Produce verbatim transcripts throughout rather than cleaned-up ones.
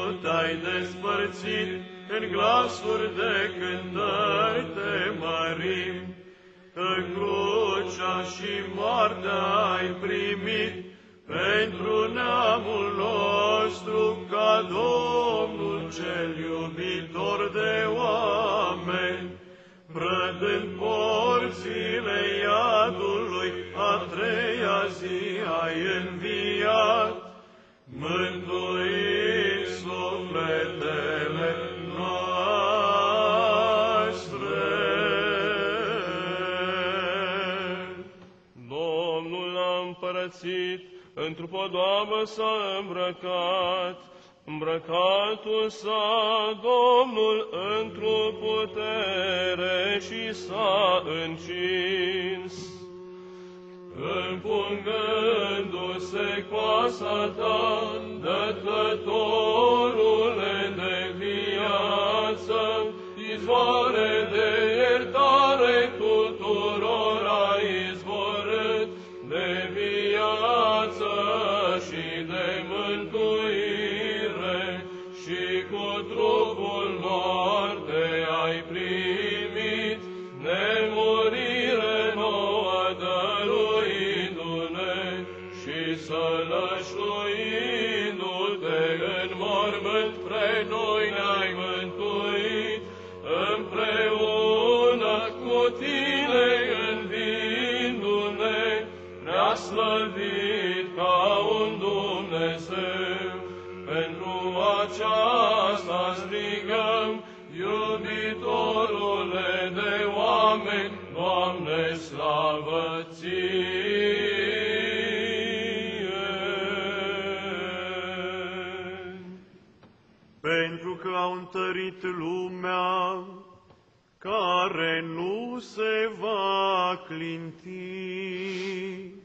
te-ai despărțit, în glasuri de cântări te mărim, că crucea și moartea ai primit pentru neamul nostru, ca Domnul cel iubitor de oameni, prădând porțile iadului, a treia zi ai înviat, mântuit sufletele noastre. Domnul a împărățit, într-o podoabă s-a îmbrăcat, îmbrăcatul s-a Domnul într-o putere și s-a încins. Împungându-se coasa ta, dătătorule de viață, izvoare de iertare tuturor ai izvorât, de viață și de mântuire, și cu trupul moarte ai primit, nemurire nouă dăruindu-ne, și sălășluindu-te în mormânt pre noi ne-ai mântuit, împreună cu tine învindu-ne, prea slăvit ca un Dumnezeu. Pentru aceasta strigăm, iubitorule de oameni, Doamne, slavă Ție! Pentru că au întărit lumea, care nu se va clinti.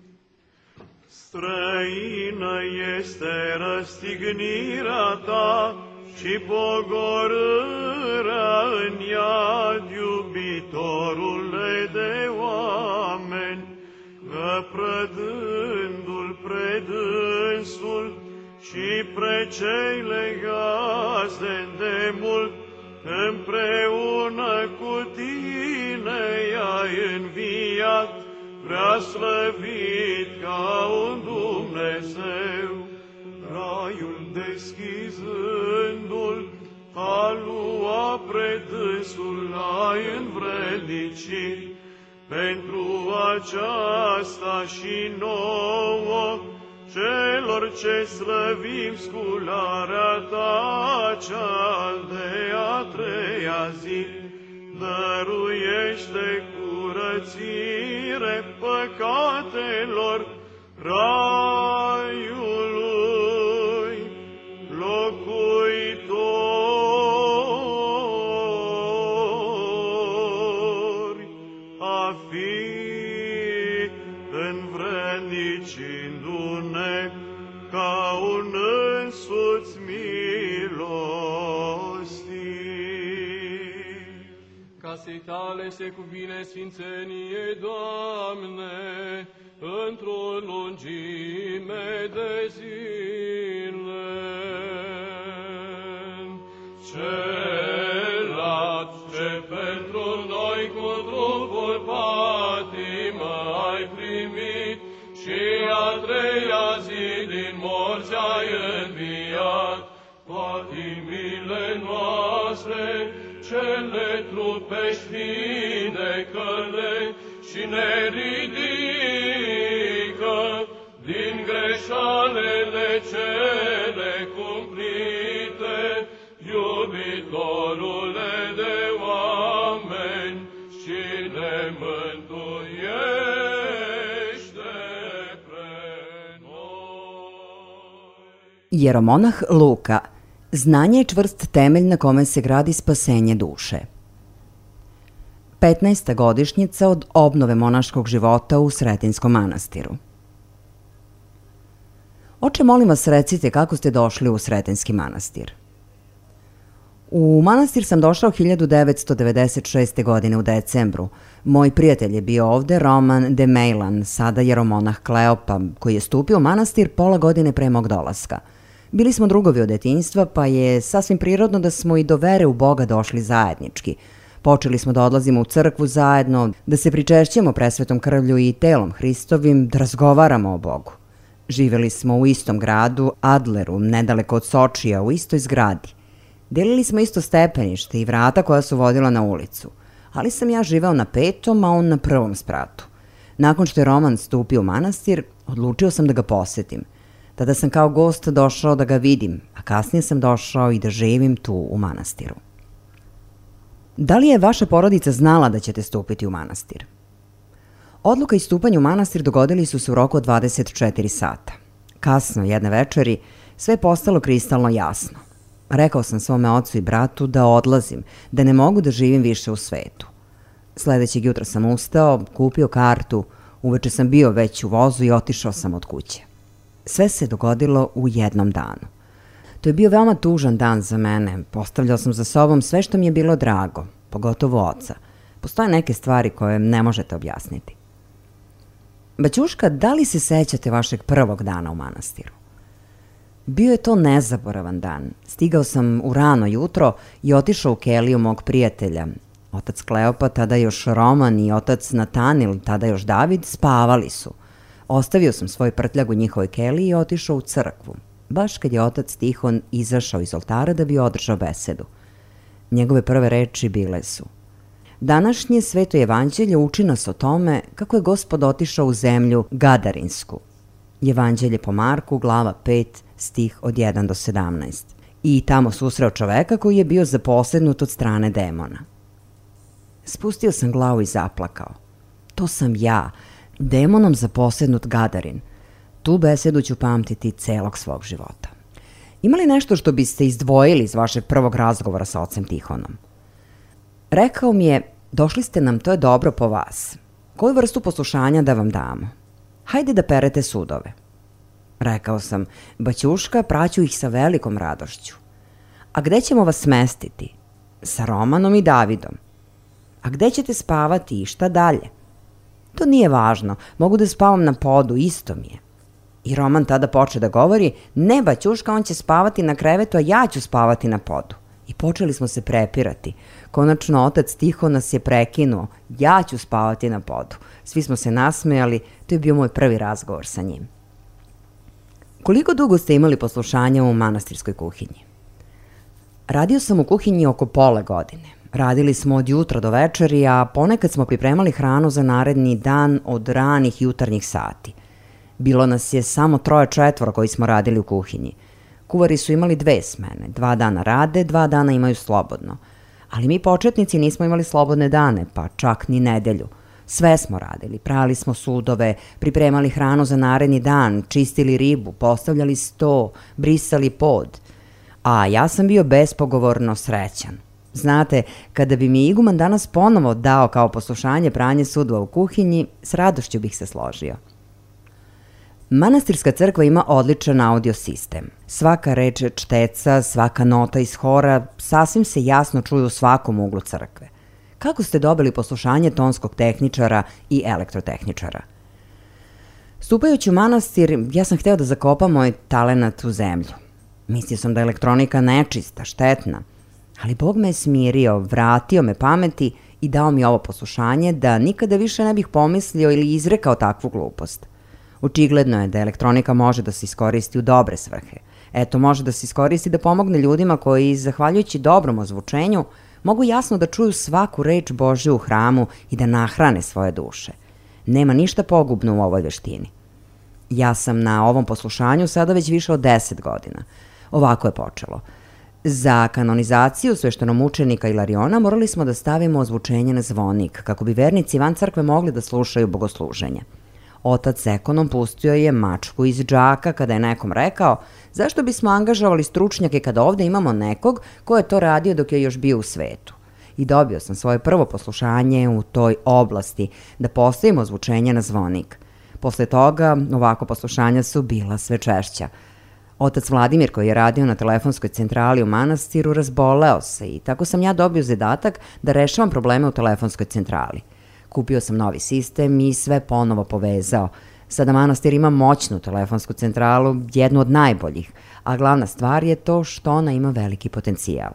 Străină este răstignirea ta și pogorârea în iad, iubitorule de oameni, că prădându-l pre dânsul și pre cei legați de îndemult, împreună cu tine i-ai înviat, prea slăvit ca un Dumnezeu, raiul deschizându-l, a lua pre dânsul l-ai învrednicit. Pentru aceasta și nouă, celor ce slăvim scularea ta cea de a treia zi, dăruiește curățire păcatelor raiului, locuitori a fi învrednicindu-ne ca un însuți milostiv. Casei tale se cuvine sfințenie, Doamne, într-o lungime de zile. Celat ce pentru noi cu trupul patimă ai primit și a treia zi din morți ai înviat, patimile noastre, cele trupești vindecă-le și ne ridică din greșalele cele cumplite, iubitorule de oameni, și ne mântuiește pre noi. Jeromonah Luka. Znanje je čvrst temelj na kome se gradi spasenje duše. petnaesta godišnjica od obnove monaškog života u Sretinskom manastiru. Oče, molim vas, recite kako ste došli u Sretenski manastir. U manastir sam došao hiljadu devetsto devedeset šeste. godine u decembru. Moj prijatelj je bio ovde, Roman de Mejlan, sada jeromonah Kleopa, koji je stupio u manastir pola godine pre mog dolaska. Bili smo drugovi od detinjstva, pa je sasvim prirodno da smo i do vere u Boga došli zajednički. Počeli smo da odlazimo u crkvu zajedno, da se pričešćemo presvetom krvlju i telom Hristovim, da razgovaramo o Bogu. Živeli smo u istom gradu, Adleru, nedaleko od Sočija, u istoj zgradi. Delili smo isto stepenište i vrata koja su vodila na ulicu, ali sam ja živeo na petom, a on na prvom spratu. Nakon što je Roman stupio u manastir, odlučio sam da ga posetim. Tada sam kao gost došao da ga vidim, a kasnije sam došao i da živim tu u manastiru. Da li je vaša porodica znala da ćete stupiti u manastir? Odluka i stupanje u manastir dogodili su se u roku od dvadeset četiri sata. Kasno jedne večeri sve je postalo kristalno jasno. Rekao sam svome ocu i bratu da odlazim, da ne mogu da živim više u svetu. Sledećeg jutra sam ustao, kupio kartu, uveče sam bio već u vozu i otišao sam od kuće. Sve se dogodilo u jednom danu. To je bio veoma tužan dan za mene. Postavljao sam za sobom sve što mi je bilo drago, pogotovo oca. Postoje neke stvari koje ne možete objasniti. Baćuška, da li se sećate vašeg prvog dana u manastiru? Bio je to nezaboravan dan. Stigao sam u rano jutro i otišao u keliju mog prijatelja. Otac Kleopa, tada još Roman, i otac Natanil, tada još David, spavali su. Ostavio sam svoj prtljag u njihovoj keliji i otišao u crkvu, baš kad je otac Tihon izašao iz oltara da bi održao besedu. Njegove prve reči bile su: današnje sveto evanđelje uči nas o tome kako je Gospod otišao u zemlju Gadarinsku. Evanđelje po Marku, glava pet, stih od jedan do sedamnaest. I tamo susreo čoveka koji je bio zaposednut od strane demona. Spustio sam glavu i zaplakao. To sam ja, demonom zaposednut Gadarin. Tu besedu ću pamtiti celog svog života. Ima li nešto što biste izdvojili iz vašeg prvog razgovora sa ocem Tihonom? Rekao mi je: došli ste nam, to je dobro po vas. Koju vrstu poslušanja da vam damo? Hajde da perete sudove. Rekao sam: Baćuška, praću ih sa velikom radošću. A gde ćemo vas smestiti? Sa Romanom i Davidom. A gde ćete spavati i šta dalje? To nije važno, mogu da spavam na podu, isto mi je. I Roman tada poče da govori: ne, Baćuška, on će spavati na krevetu, a ja ću spavati na podu. I počeli smo se prepirati. Konačno otac Tihon nas je prekinuo: ja ću spavati na podu. Svi smo se nasmejali, to je bio moj prvi razgovor sa njim. Koliko dugo ste imali poslušanja u manastirskoj kuhinji? Radio sam u kuhinji oko pola godine. Radili smo od jutra do večeri, a ponekad smo pripremali hranu za naredni dan od ranih jutarnjih sati. Bilo nas je samo troje četvoro koji smo radili u kuhinji. Kuvari su imali dve smene, dva dana rade, dva dana imaju slobodno. Ali mi početnici nismo imali slobodne dane, pa čak ni nedelju. Sve smo radili, prali smo sudove, pripremali hranu za naredni dan, čistili ribu, postavljali sto, brisali pod. A ja sam bio bespogovorno srećan. Znate, kada bi mi iguman danas ponovo dao kao poslušanje pranje sudova u kuhinji, s radošću bih se složio. Manastirska crkva ima odličan audio sistem. Svaka reč čteca, svaka nota iz hora sasvim se jasno čuju u svakom uglu crkve. Kako ste dobili poslušanje tonskog tehničara i elektrotehničara? Stupajući u manastir, ja sam hteo da zakopam moj talenat u zemlju. Mislio sam da je elektronika nečista, štetna, ali Bog me je smirio, vratio me pameti i dao mi ovo poslušanje da nikada više ne bih pomislio ili izrekao takvu glupost. Očigledno je da elektronika može da se iskoristi u dobre svrhe. Eto, može da se iskoristi da pomogne ljudima koji, zahvaljujući dobrom ozvučenju, mogu jasno da čuju svaku reč Božju u hramu i da nahrane svoje duše. Nema ništa pogubno u ovoj veštini. Ja sam na ovom poslušanju sada već više od deset godina. Ovako je počelo. Za kanonizaciju sveštenomučenika Ilariona morali smo da stavimo ozvučenje na zvonik, kako bi vernici van crkve mogli da slušaju bogosluženje. Otac Ekonom pustio je mačku iz džaka kada je nekom rekao: zašto bismo angažovali stručnjake kada ovde imamo nekog ko je to radio dok je još bio u svetu. I dobio sam svoje prvo poslušanje u toj oblasti, da postavimo ozvučenje na zvonik. Posle toga ovako poslušanja su bila sve češća. Otac Vladimir, koji je radio na telefonskoj centrali u manastiru, razboleo se i tako sam ja dobio zadatak da rešavam probleme u telefonskoj centrali. Kupio sam novi sistem i sve ponovo povezao. Sada manastir ima moćnu telefonsku centralu, jednu od najboljih, a glavna stvar je to što ona ima veliki potencijal.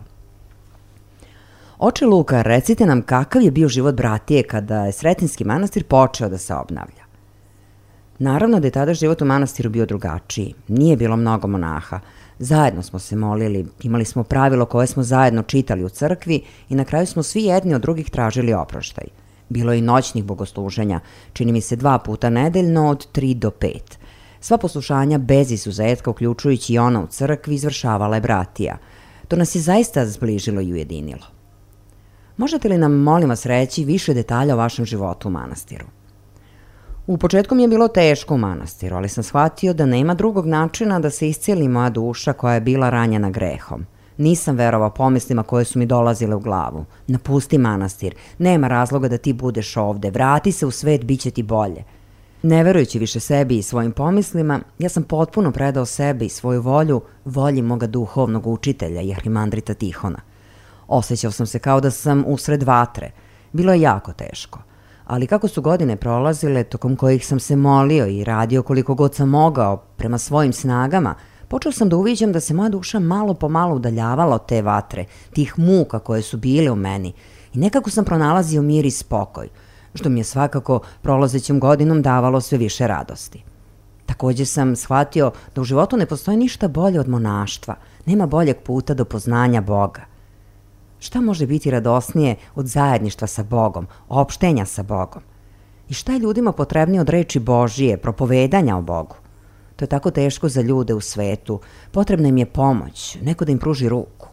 Oče Luka, recite nam kakav je bio život bratije kada je Sretenjski manastir počeo da se obnavlja. Naravno da je tada život u manastiru bio drugačiji. Nije bilo mnogo monaha. Zajedno smo se molili, imali smo pravilo koje smo zajedno čitali u crkvi i na kraju smo svi jedni od drugih tražili oproštaj. Bilo je i noćnih bogosluženja, čini mi se dva puta nedeljno od tri do pet. Sva poslušanja bez izuzetka, uključujući i ona u crkvi, izvršavala je bratija. To nas je zaista zbližilo i ujedinilo. Možete li nam, molim vas, reći više detalja o vašem životu u manastiru? U početku mi je bilo teško u manastiru, ali sam shvatio da nema drugog načina da se iscijeli moja duša koja je bila ranjena grehom. Nisam verovao pomislima koje su mi dolazile u glavu. Napusti manastir, nema razloga da ti budeš ovde, vrati se u svet, bit će ti bolje. Ne verujući više sebi i svojim pomislima, ja sam potpuno predao sebe i svoju volju volji moga duhovnog učitelja, Jehrimandrita Tihona. Osjećao sam se kao da sam usred vatre. Bilo je jako teško. Ali kako su godine prolazile, tokom kojih sam se molio i radio koliko god sam mogao prema svojim snagama, počeo sam da uviđam da se moja duša malo po malo udaljavala od te vatre, tih muka koje su bile u meni i nekako sam pronalazio mir i spokoj, što mi je svakako prolazećom godinom davalo sve više radosti. Takođe sam shvatio da u životu ne postoji ništa bolje od monaštva, nema boljeg puta do poznanja Boga. Šta može biti radosnije od zajedništva sa Bogom, opštenja sa Bogom? I šta je ljudima potrebnije od reči Božije, propovedanja o Bogu? To je tako teško za ljude u svetu, potrebna im je pomoć, neko da im pruži ruku.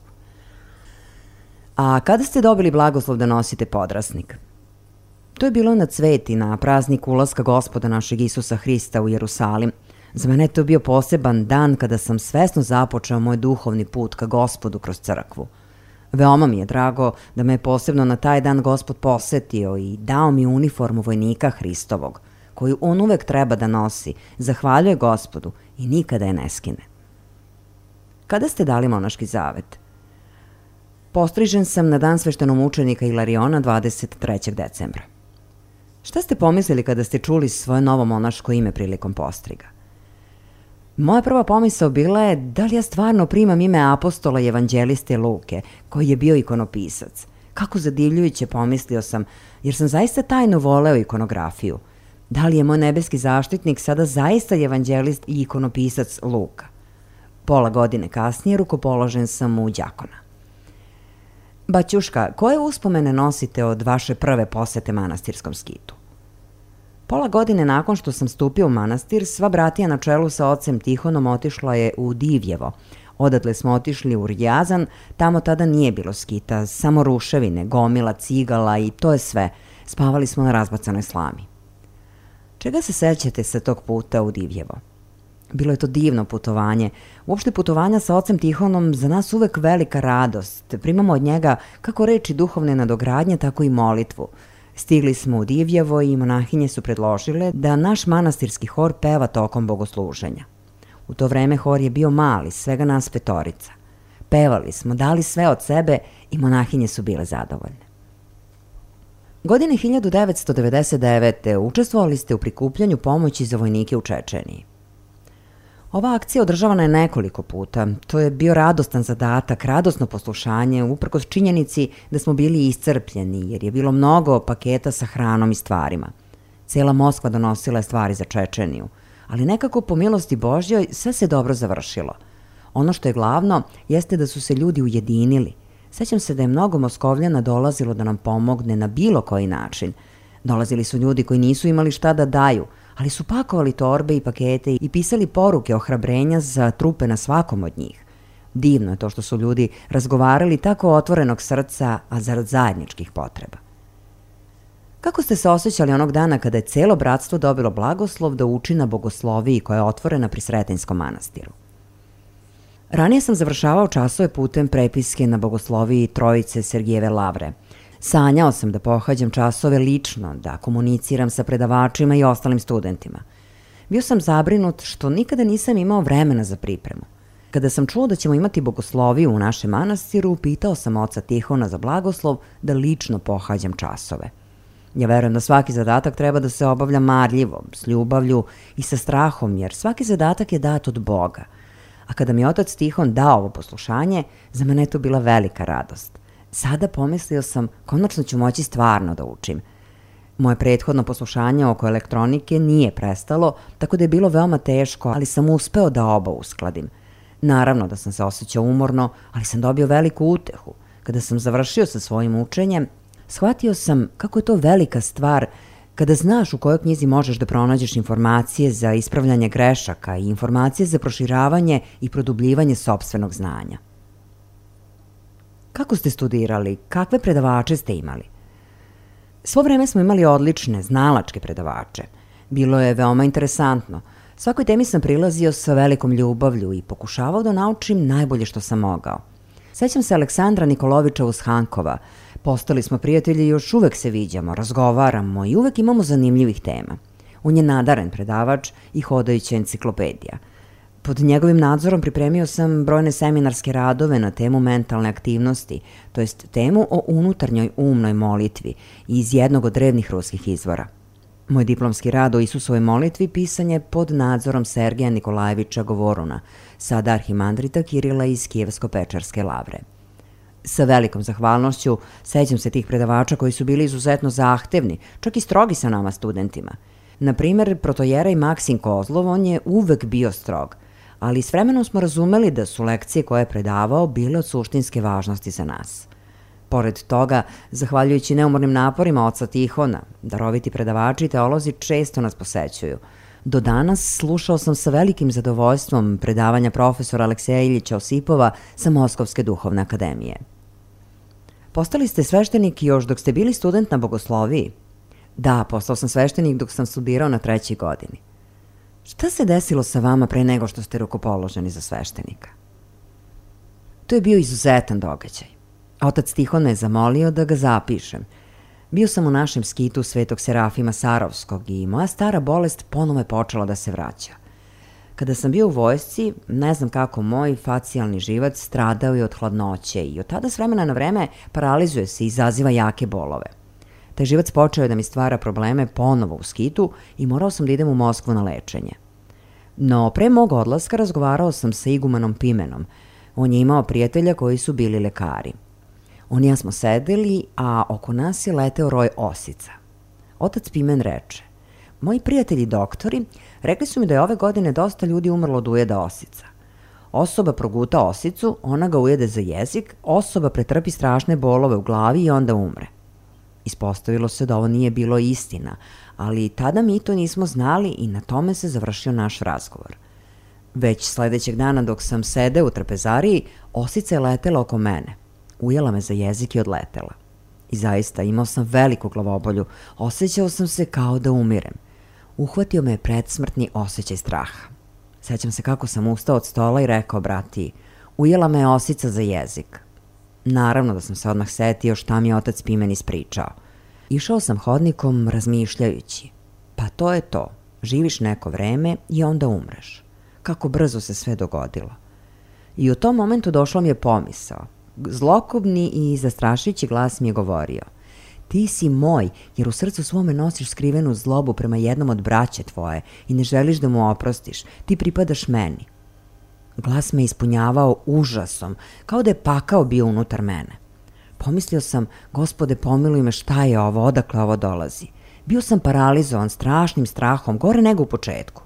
A kada ste dobili blagoslov da nosite podrasnik? To je bilo na Cveti, na praznik ulaska Gospoda našeg Isusa Hrista u Jerusalim. Za mene je to bio poseban dan kada sam svesno započeo moj duhovni put ka Gospodu kroz crkvu. Veoma mi je drago da me je posebno na taj dan Gospod posetio i dao mi uniformu vojnika Hristovog, koju on uvek treba da nosi, zahvaljuje Gospodu i nikada je ne skine. Kada ste dali monaški zavet? Postrižen sam na dan sveštenomučenika Ilariona dvadeset trećeg decembra. Šta ste pomislili kada ste čuli svoje novo monaško ime prilikom postriga? Moja prva pomisao bila je da li ja stvarno primam ime apostola i evanđeliste Luke, koji je bio ikonopisac. Kako zadivljujuće pomislio sam, jer sam zaista tajno voleo ikonografiju. Da li je moj nebeski zaštitnik sada zaista evanđelist i ikonopisac Luka? Pola godine kasnije rukopoložen sam u đakona. Baćuška, koje uspomene nosite od vaše prve posete manastirskom skitu? Pola godine nakon što sam stupio u manastir, sva bratija na čelu sa ocem Tihonom otišla je u Divljevo. Odatle smo otišli u Rjazan, tamo tada nije bilo skita, samo ruševine, gomila, cigala i to je sve. Spavali smo na razbacanoj slami. Čega se sećate sa tog puta u Divljevo? Bilo je to divno putovanje. Uopšte putovanja sa ocem Tihonom za nas uvek velika radost. Primamo od njega kako reči duhovne nadogradnje, tako i molitvu. Stigli smo u Divljevo i monahinje su predložile da naš manastirski hor peva tokom bogosluženja. U to vreme hor je bio mali, svega nas petorica. Pevali smo, dali sve od sebe i monahinje su bile zadovoljne. Godine hiljadu devetsto devedeset devete. učestvovali ste u prikupljanju pomoći za vojnike u Čečeniji. Ova akcija održavana je nekoliko puta. To je bio radostan zadatak, radosno poslušanje, uprkos činjenici da smo bili iscrpljeni, jer je bilo mnogo paketa sa hranom i stvarima. Cijela Moskva donosila je stvari za Čečeniju, ali nekako po milosti Božjoj sve se dobro završilo. Ono što je glavno jeste da su se ljudi ujedinili. Sećam se da je mnogo Moskovljana dolazilo da nam pomogne na bilo koji način. Dolazili su ljudi koji nisu imali šta da daju, ali su pakovali torbe i pakete i pisali poruke ohrabrenja za trupe na svakom od njih. Divno je to što su ljudi razgovarali tako otvorenog srca, a zarad zajedničkih potreba. Kako ste se osjećali onog dana kada je celo bratstvo dobilo blagoslov da uči na bogosloviji koja je otvorena pri Sretenjskom manastiru? Ranije sam završavao časove putem prepiske na bogosloviji Trojice Sergijeve Lavre. Sanjao sam da pohađam časove lično, da komuniciram sa predavačima i ostalim studentima. Bio sam zabrinut što nikada nisam imao vremena za pripremu. Kada sam čuo da ćemo imati bogosloviju u našem manastiru, pitao sam oca Tihona za blagoslov da lično pohađam časove. Ja verujem da svaki zadatak treba da se obavlja marljivo, s ljubavlju i sa strahom, jer svaki zadatak je dat od Boga. A kada mi je otac Tihon dao ovo poslušanje, za mene je to bila velika radost. Sada pomislio sam, konačno ću moći stvarno da učim. Moje prethodno poslušanje oko elektronike nije prestalo, tako da je bilo veoma teško, ali sam uspeo da oba uskladim. Naravno da sam se osjećao umorno, ali sam dobio veliku utehu. Kada sam završio sa svojim učenjem, shvatio sam kako je to velika stvar kada znaš u kojoj knjizi možeš da pronađeš informacije za ispravljanje grešaka i informacije za proširavanje i produbljivanje sopstvenog znanja. Kako ste studirali? Kakve predavače ste imali? Svo vreme smo imali odlične, znalačke predavače. Bilo je veoma interesantno. Svakoj temi sam prilazio sa velikom ljubavlju i pokušavao da naučim najbolje što sam mogao. Sećam se Aleksandra Nikolovića Ushankova. Postali smo prijatelji i još uvek se viđamo, razgovaramo i uvek imamo zanimljivih tema. On je nadaren predavač i hodajuća enciklopedija. Pod njegovim nadzorom pripremio sam brojne seminarske radove na temu mentalne aktivnosti, to jest temu o unutarnjoj umnoj molitvi iz jednog od drevnih ruskih izvora. Moj diplomski rad o Isusovoj molitvi pisan je pod nadzorom Sergeja Nikolajevića Govoruna, sada arhimandrita Kirila iz Kijevsko-Pečarske lavre. Sa velikom zahvalnošću sećam se tih predavača koji su bili izuzetno zahtevni, čak i strogi sa nama studentima. Na primer, protojeraj Maksim Kozlov, on je uvek bio strog, ali s vremenom smo razumeli da su lekcije koje je predavao bile od suštinske važnosti za nas. Pored toga, zahvaljujući neumornim naporima oca Tihona, daroviti predavači i teolozi često nas posećuju. Do danas slušao sam sa velikim zadovoljstvom predavanja profesora Alekseja Iljića Osipova sa Moskovske duhovne akademije. Postali ste sveštenik još dok ste bili student na bogosloviji? Da, postao sam sveštenik dok sam studirao na trećoj godini. Šta se desilo sa vama pre nego što ste rukopoloženi za sveštenika? To je bio izuzetan događaj. Otac Tihon me je zamolio da ga zapišem. Bio sam u našem skitu Svetog Serafima Sarovskog i moja stara bolest ponovo je počela da se vraća. Kada sam bio u vojsci, ne znam kako moj facijalni živac stradao je od hladnoće i od tada s vremena na vreme paralizuje se i izaziva jake bolove. Taj živac počeo je da mi stvara probleme ponovo u skitu i morao sam da idem u Moskvu na lečenje. No, pre mog odlaska razgovarao sam sa igumanom Pimenom. On je imao prijatelja koji su bili lekari. On i ja smo sedeli, a oko nas je leteo roj osica. Otac Pimen reče: moji prijatelji doktori rekli su mi da je ove godine dosta ljudi umrlo od ujeda osica. Osoba proguta osicu, ona ga ujede za jezik, osoba pretrpi strašne bolove u glavi i onda umre. Ispostavilo se da ovo nije bilo istina, ali tada mi to nismo znali i na tome se završio naš razgovor. Već sledećeg dana dok sam sedeo u trpezariji, osica je letela oko mene. Ujela me za jezik i odletela. I zaista imao sam veliku glavobolju, osjećao sam se kao da umirem. Uhvatio me je predsmrtni osjećaj straha. Sećam se kako sam ustao od stola i rekao brati: ujela me je osica za jezik. Naravno da sam se odmah setio šta mi je otac Pimen ispričao. Išao sam hodnikom razmišljajući: pa to je to, živiš neko vreme i onda umreš. Kako brzo se sve dogodilo. I u tom momentu došla mi je pomisao. Zlokobni i zastrašujući glas mi je govorio: ti si moj, jer u srcu svome nosiš skrivenu zlobu prema jednom od braće tvoje i ne želiš da mu oprostiš, ti pripadaš meni. Glas me ispunjavao užasom, kao da je pakao bio unutar mene. Pomislio sam: Gospode, pomiluj me, šta je ovo, odakle ovo dolazi? Bio sam paralizovan strašnim strahom, gore nego u početku.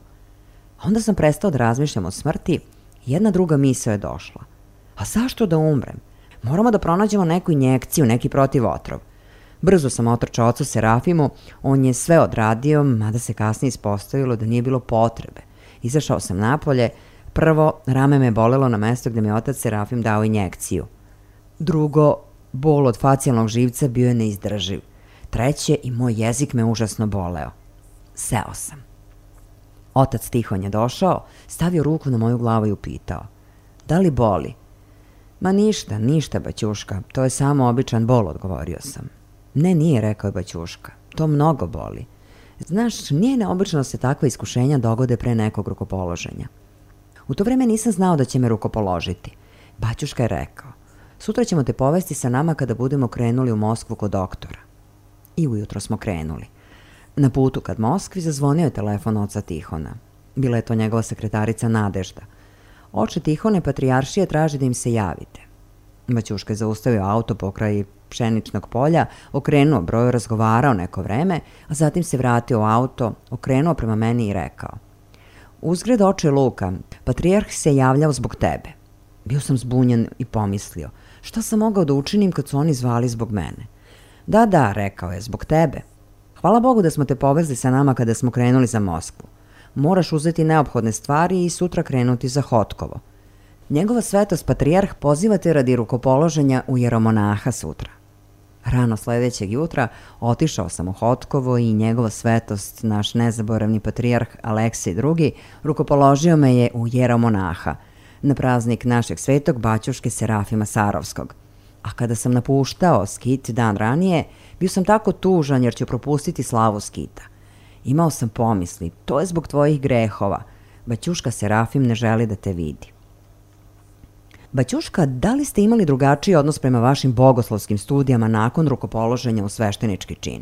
A onda sam prestao da razmišljam o smrti i jedna druga misao je došla. A zašto da umrem? Moramo da pronađemo neku injekciju, neki protivotrov. Brzo sam otrčao ocu Serafimu, on je sve odradio, mada se kasnije ispostavilo da nije bilo potrebe. Izašao sam napolje, prvo, rame me bolelo na mesto gde mi je otac Serafim dao injekciju. Drugo, bol od facijalnog živca bio je neizdrživ. Treće, i moj jezik me užasno boleo. Seo sam. Otac Tihon je došao, stavio ruku na moju glavu i upitao: da li boli? Ma ništa, ništa, baćuška, to je samo običan bol, odgovorio sam. Ne, nije, rekao je baćuška, to mnogo boli. Znaš, nije neobično da se takva iskušenja dogode pre nekog rukopoloženja. U to vreme nisam znao da će me rukopoložiti. Baćuška je rekao: sutra ćemo te povesti sa nama kada budemo krenuli u Moskvu kod doktora. I ujutro smo krenuli. Na putu kad Moskvi zazvonio je telefon oca Tihona. Bila je to njegova sekretarica Nadežda. Oče Tihone, patrijaršija traži da im se javite. Baćuška je zaustavio auto pokraj pšeničnog polja, okrenuo broju, razgovarao neko vreme, a zatim se vratio u auto, okrenuo prema meni i rekao: Uzgred, oče Luka, patrijarh se javljao zbog tebe. Bio sam zbunjen i pomislio, šta sam mogao da učinim kad su oni zvali zbog mene? Da, da, rekao je, zbog tebe. Hvala Bogu da smo te povezli sa nama kada smo krenuli za Moskvu. Moraš uzeti neophodne stvari i sutra krenuti za Hotkovo. Njegova svetost patrijarh poziva te radi rukopoloženja u jeromonaha sutra. Rano sledećeg jutra otišao sam u Hotkovo i njegova svetost, naš nezaboravni patrijarh Aleksej drugi, rukopoložio me je u jeromonaha, na praznik našeg svetog baćuške Serafima Sarovskog. A kada sam napuštao skit dan ranije, bio sam tako tužan jer ću propustiti slavu skita. Imao sam pomisli, to je zbog tvojih grehova. Baćuška Serafim ne želi da te vidi. Baćuška, da li ste imali drugačiji odnos prema vašim bogoslovskim studijama nakon rukopoloženja u sveštenički čin?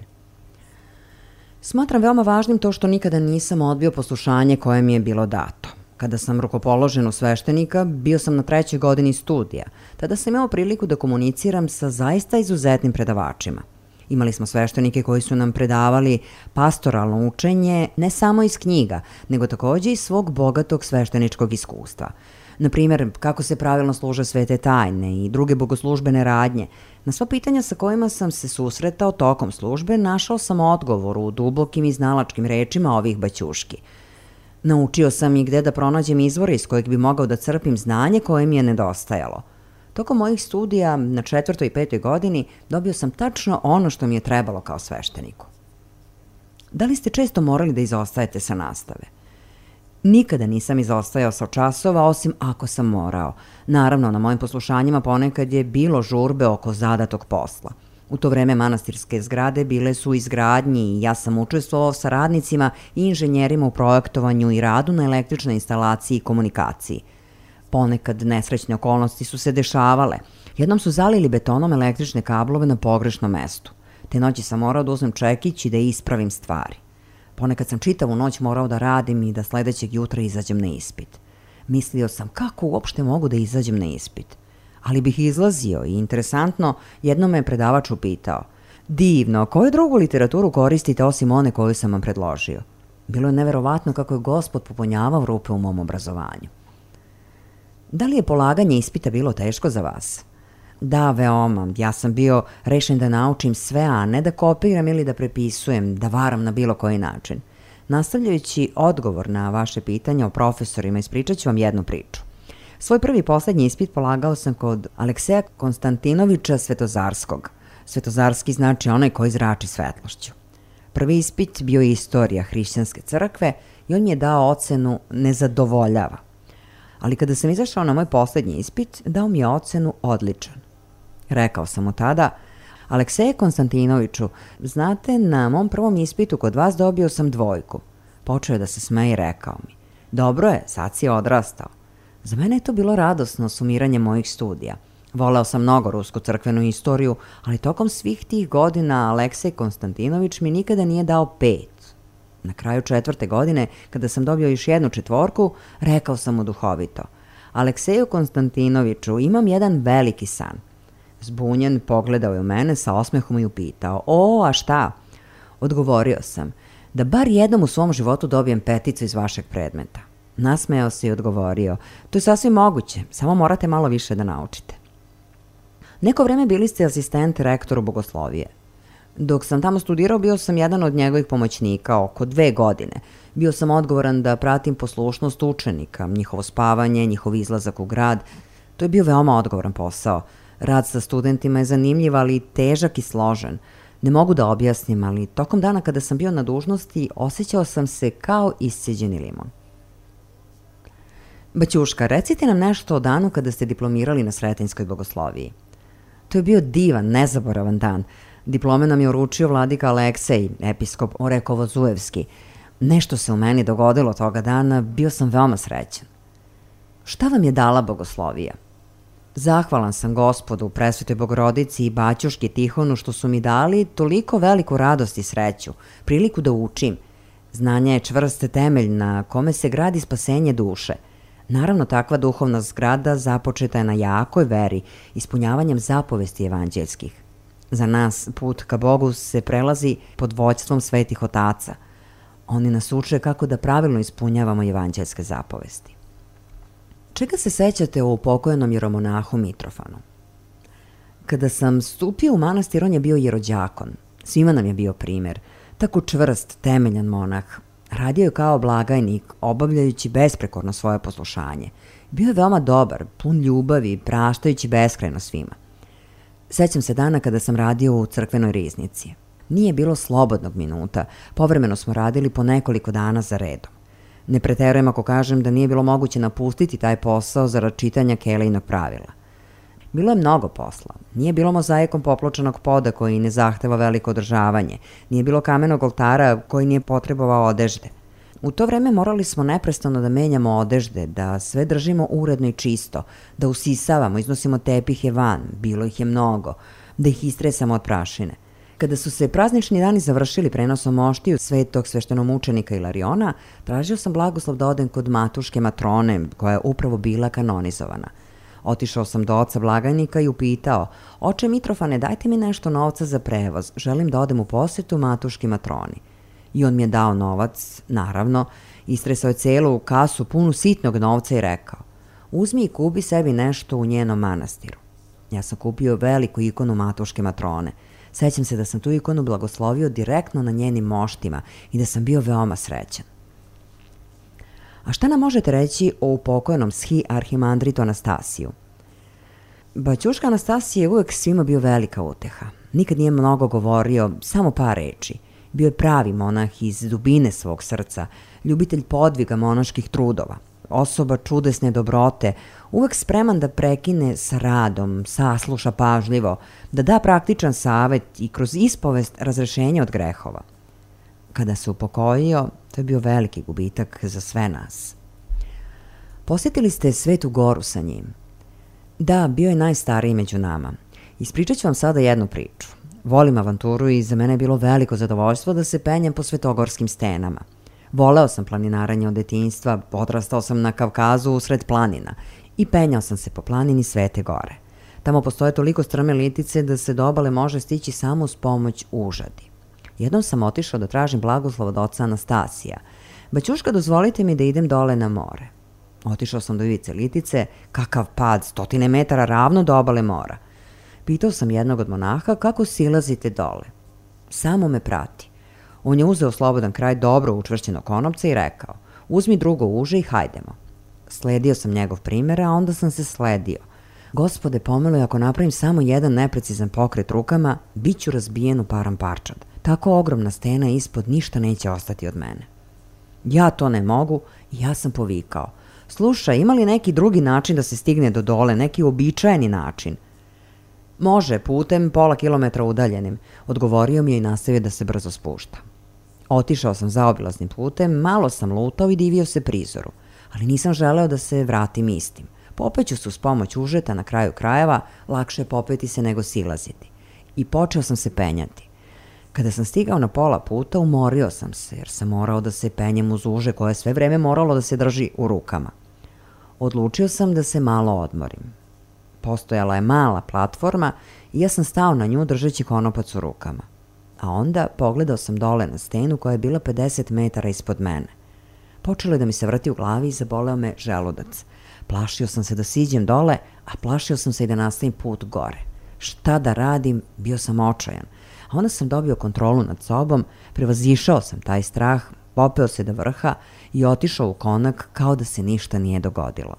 Smatram veoma važnim to što nikada nisam odbio poslušanje koje mi je bilo dato. Kada sam rukopoložen u sveštenika, bio sam na trećoj godini studija. Tada sam imao priliku da komuniciram sa zaista izuzetnim predavačima. Imali smo sveštenike koji su nam predavali pastoralno učenje ne samo iz knjiga, nego takođe iz svog bogatog svešteničkog iskustva. Na primjer, kako se pravilno služe svete tajne i druge bogoslužbene radnje. Na sva pitanja sa kojima sam se susretao tokom službe, našao sam odgovor u dubokim i znalačkim rečima ovih baćuški. Naučio sam i gde da pronađem izvore iz kojeg bi mogao da crpim znanje koje mi je nedostajalo. Tokom mojih studija na četvrtoj i petoj godini dobio sam tačno ono što mi je trebalo kao svešteniku. Da li ste često morali da izostajete sa nastave? Nikada nisam izostajao sa časova, osim ako sam morao. Naravno, na mojim poslušanjima ponekad je bilo žurbe oko zadatog posla. U to vreme manastirske zgrade bile su u izgradnji i ja sam učestvovao sa radnicima i inženjerima u projektovanju i radu na električnoj instalaciji i komunikaciji. Ponekad nesrećne okolnosti su se dešavale. Jednom su zalili betonom električne kablove na pogrešnom mestu. Te noći sam morao da uzmem čekić i da ispravim stvari. Ponekad sam čitavu noć morao da radim i da sledećeg jutra izađem na ispit. Mislio sam kako uopšte mogu da izađem na ispit. Ali bih izlazio i interesantno, jednom me je predavač upitao: divno, koju drugu literaturu koristite osim one koju sam vam predložio? Bilo je neverovatno kako je Gospod popunjavao rupe u mom obrazovanju. Da li je polaganje ispita bilo teško za vas? Da, veoma. Ja sam bio rešen da naučim sve, a ne da kopiram ili da prepisujem, da varam na bilo koji način. Nastavljajući odgovor na vaše pitanje o profesorima, ispričat ću vam jednu priču. Svoj prvi i poslednji ispit polagao sam kod Alekseja Konstantinoviča Svetozarskog. Svetozarski znači onaj koji zrači svetlošću. Prvi ispit bio je istorija hrišćanske crkve i on mi je dao ocenu nezadovoljava. Ali kada sam izašao na moj poslednji ispit, dao mi je ocenu odličan. Rekao sam mu tada: Alekseje Konstantinoviću, znate, na mom prvom ispitu kod vas dobio sam dvojku. Počeo je da se smeje i rekao mi: dobro je, sad si odrastao. Za mene je to bilo radosno sumiranje mojih studija. Voleo sam mnogo rusku crkvenu istoriju, ali tokom svih tih godina Aleksej Konstantinović mi nikada nije dao pet. Na kraju četvrte godine, kada sam dobio još jednu četvorku, rekao sam mu duhovito: Alekseju Konstantinoviću, imam jedan veliki san. Zbunjen pogledao je u mene sa osmehom i upitao: o, a šta? Odgovorio sam: da bar jednom u svom životu dobijem peticu iz vašeg predmeta. Nasmejao se i odgovorio: to je sasvim moguće, samo morate malo više da naučite. Neko vreme bili ste asistent rektoru bogoslovije. Dok sam tamo studirao, bio sam jedan od njegovih pomoćnika oko dve godine. Bio sam odgovoran da pratim poslušnost učenika, njihovo spavanje, njihov izlazak u grad. To je bio veoma odgovoran posao. Rad sa studentima je zanimljiv, ali težak i složen. Ne mogu da objasnim, ali tokom dana kada sam bio na dužnosti, osjećao sam se kao isceđeni limon. Baćuška, recite nam nešto o danu kada ste diplomirali na Sretenjskoj bogosloviji. To je bio divan, nezaboravan dan. Diplome nam je uručio vladika Aleksej, episkop Orekovo-Zujevski. Nešto se u meni dogodilo toga dana, bio sam veoma srećan. Šta vam je dala bogoslovija? Zahvalan sam Gospodu, Presvetoj Bogorodici i Baćuški Tihonu što su mi dali toliko veliku radost i sreću, priliku da učim. Znanje je čvrst temelj na kome se gradi spasenje duše. Naravno, takva duhovna zgrada započeta je na jakoj veri, ispunjavanjem zapovesti evanđeljskih. Za nas put ka Bogu se prelazi pod vođstvom svetih otaca. Oni nas uče kako da pravilno ispunjavamo evanđeljske zapovesti. Čega se sećate o upokojenom jeromonahu Mitrofanu? Kada sam stupio u manastir, on je bio jerođakon. Svima nam je bio primer. Tako čvrst, temeljan monah. Radio je kao blagajnik, obavljajući besprekorno svoje poslušanje. Bio je veoma dobar, pun ljubavi, praštajući beskrajno svima. Sećam se dana kada sam radio u crkvenoj riznici. Nije bilo slobodnog minuta, povremeno smo radili po nekoliko dana za redom. Ne preterujem ako kažem da nije bilo moguće napustiti taj posao zarad čitanja Kelejnog pravila. Bilo je mnogo posla. Nije bilo mozaikom popločanog poda koji ne zahteva veliko održavanje. Nije bilo kamenog oltara koji nije potrebovao odežde. U to vreme morali smo neprestano da menjamo odežde, da sve držimo uredno i čisto, da usisavamo, iznosimo tepihe van, bilo ih je mnogo, da ih istresamo od prašine. Kada su se praznični dani završili prenosom moštiju svetog sveštenomučenika Ilariona, tražio sam blagoslov da odem kod matuške matrone, koja je upravo bila kanonizovana. Otišao sam do oca blagajnika i upitao: "Oče Mitrofane, dajte mi nešto novca za prevoz, želim da odem u posetu matuški matroni." I on mi je dao novac, naravno, istresao je celu kasu punu sitnog novca i rekao: "Uzmi i kupi sebi nešto u njenom manastiru." Ja sam kupio veliku ikonu matuške matrone. Sećam se da sam tu ikonu blagoslovio direktno na njenim moštima i da sam bio veoma srećan. A šta nam možete reći o upokojenom schi arhimandritu Anastasiju? Baćuška Anastasije je uvek svima bio velika uteha. Nikad nije mnogo govorio, samo par reči. Bio je pravi monah iz dubine svog srca, ljubitelj podviga monaških trudova, osoba čudesne dobrote, uvek spreman da prekine sa radom, sasluša pažljivo, da da praktičan savet i kroz ispovest razrešenja od grehova. Kada se upokojio, to je bio veliki gubitak za sve nas. Posjetili ste Svetu Goru sa njim? Da, bio je najstariji među nama. Ispričat ću vam sada jednu priču. Volim avanturu i za mene je bilo veliko zadovoljstvo da se penjem po svetogorskim stenama. Voleo sam planinaranje od detinjstva, odrastao sam na Kavkazu usred planina i penjao sam se po planini Svete Gore. Tamo postoje toliko strme litice da se do obale može stići samo uz pomoć užadi. Jednom sam otišao da tražim blagoslov od oca Anastasija. "Baćuška, dozvolite mi da idem dole na more." Otišao sam do ivice litice, kakav pad, stotine metara ravno do obale mora. Pitao sam jednog od monaha kako silazite dole. "Samo me prati." On je uzeo slobodan kraj dobro učvršćenog konopca i rekao: "Uzmi drugo uže i hajdemo." Sledio sam njegov primer, a onda sam se sledio. Gospode pomiluj, ako napravim samo jedan neprecizan pokret rukama, bit ću razbijen u param parčad. Tako ogromna stena ispod, ništa neće ostati od mene. Ja to ne mogu i ja sam povikao: "Slušaj, ima li neki drugi način da se stigne do dole, neki uobičajeni način?" "Može, putem pola kilometra udaljenim," odgovorio mi je i nastavio da se brzo spušta. Otišao sam zaobilaznim putem, malo sam lutao i divio se prizoru, ali nisam želeo da se vratim istim. Popeću se uz pomoć užeta, na kraju krajeva, lakše je popeti se nego silaziti. I počeo sam se penjati. Kada sam stigao na pola puta, umorio sam se, jer sam morao da se penjem uz uže koje sve vreme moralo da se drži u rukama. Odlučio sam da se malo odmorim. Postojala je mala platforma i ja sam stao na nju držeći konopac u rukama. A onda pogledao sam dole na stenu koja je bila pedeset metara ispod mene. Počelo je da mi se vrti u glavi i zaboleo me želudac. Plašio sam se da siđem dole, a plašio sam se i da nastavim put gore. Šta da radim, bio sam očajan. A onda sam dobio kontrolu nad sobom, prevazišao sam taj strah, popeo se do vrha i otišao u konak kao da se ništa nije dogodilo.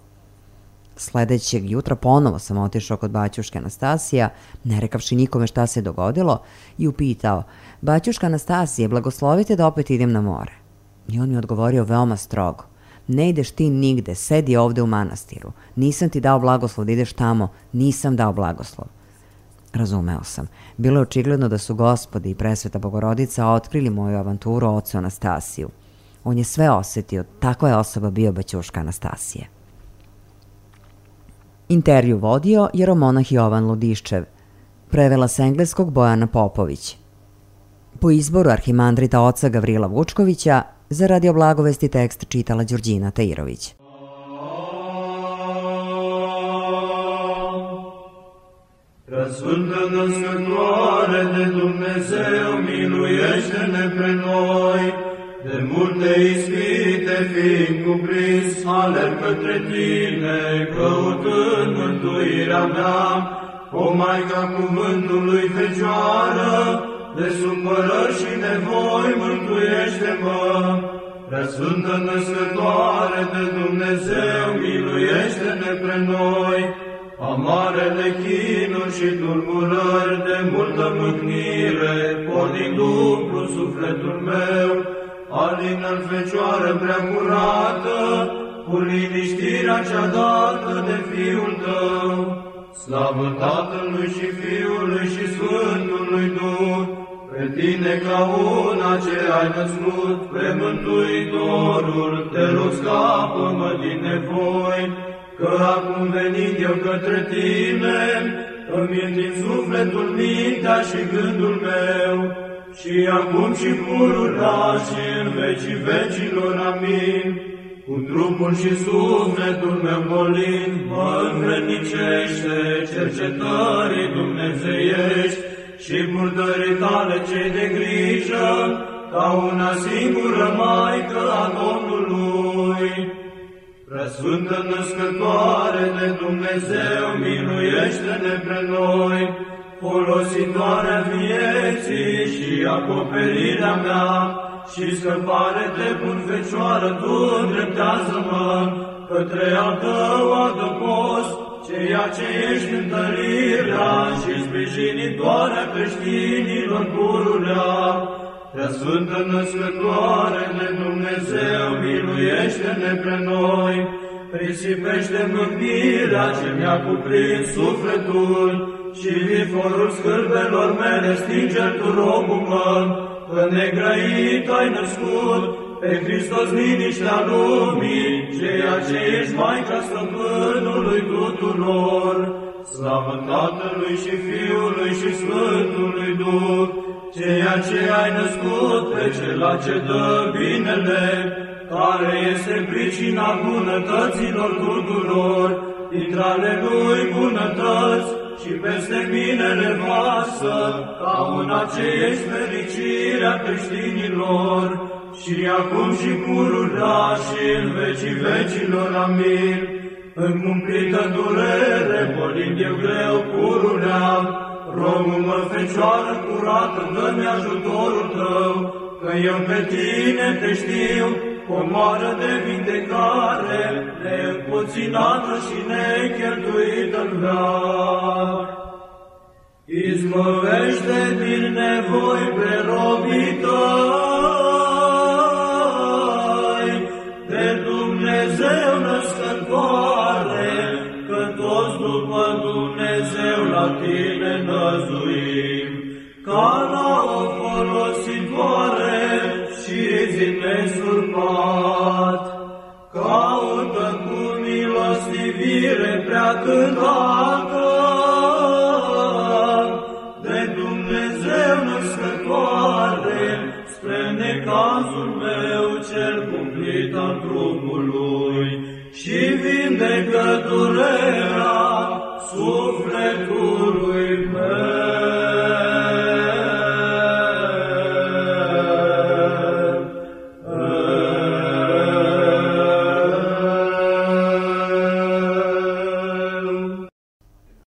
Sledećeg jutra ponovo sam otišao kod baćuške Anastasija, ne rekavši nikome šta se dogodilo, i upitao: "Baćuška Anastasije, blagoslovite da opet idem na more." I on mi odgovorio veoma strogo: "Ne ideš ti nigde, sedi ovde u manastiru. Nisam ti dao blagoslov da ideš tamo, nisam dao blagoslov." Razumeo sam. Bilo je očigledno da su Gospodi i Presveta Bogorodica otkrili moju avanturu o ocu Anastasiju. On je sve osetio, takva je osoba bio baćuška Anastasije. Intervju vodio jeromonah Jovan Ludiščev. Prevela s engleskog Bojana Popović. Po izboru arhimandrita oca Gavrila Vučkovića, za Radio Blagovesti tekst čitala Đurđina Tairović. Sfântă Născătoare de Dumnezeu, miluiește-ne pe noi, de multe ispite fiind cuprins, alerg către Tine, căutând mântuirea mea, o Maica Cuvântului Fecioară, de supărări și nevoi, mântuiește-mă. Preasfântă Născătoare de Dumnezeu, miluiește-ne pe noi, amarele chinuri și tulburări, de multă mâhnire, pornind dublu sufletul meu, alină-l Fecioară prea curată, cu liniștirea cea dată de Fiul Tău. Slavă Tatălui și Fiului și Sfântului Duh, pe Tine ca una ce ai născut, pe Mântuitorul, te rog scapă-mă din nevoi, că acum venind eu către Tine, îmi întind sufletul, mintea și gândul meu, și acum și pururea și în vecii vecilor, amin. Cu trupul și sufletul meu golind, mă învrednicește cercetării dumnezeiești și purtării Tale cei de grijă, ca una singură Maică a Domnului. Preasfântă Născătoare de Dumnezeu, miluiește-ne pe noi, folositoarea vieții și acoperirea mea, și scăpare de bun Fecioară, Tu îndreptează-mă către al Tău adăpost, ceea ce ești întărirea și sprijinitoarea creștinilor pururea. Preasfântă Născătoare de Dumnezeu, miluiește-ne pe noi, risipește mâhnirea ce mi-a cuprins sufletul și viforul scârbelor mele, stinge-l Tu, robul mă, că negrăit ai născut pe Hristos liniștea lumii, ceea ce ești Maica Stăpânului tuturor. Slavă Tatălui și Fiului și Sfântului Duh, ceea ce ai născut pe Cela ce dă binele, care este pricina bunătăților tuturor, dintre ale Lui bunătăți și peste binele varsă, ca una ce ești fericirea creștinilor, și acum și pururea și în vecii vecilor, amin. În cumplită durere, bolind eu greu pururea, rog-mă, Fecioară curată, dă-mi ajutorul Tău, că eu pe Tine te știu, comoară de vindecare, neîmpuținată și necheltuită-n veac. Izbăvește din nevoi pe robii Tăi, de Dumnezeu Născătoare, că toți după Dumnezeu la Tine năzuim, ca la o folositoare și zi nesurpat. Caută cu milostivire prea cântată de Dumnezeu Născătoare, spre necazul meu cel cumplit al trupului, și vindecă durerea sufletului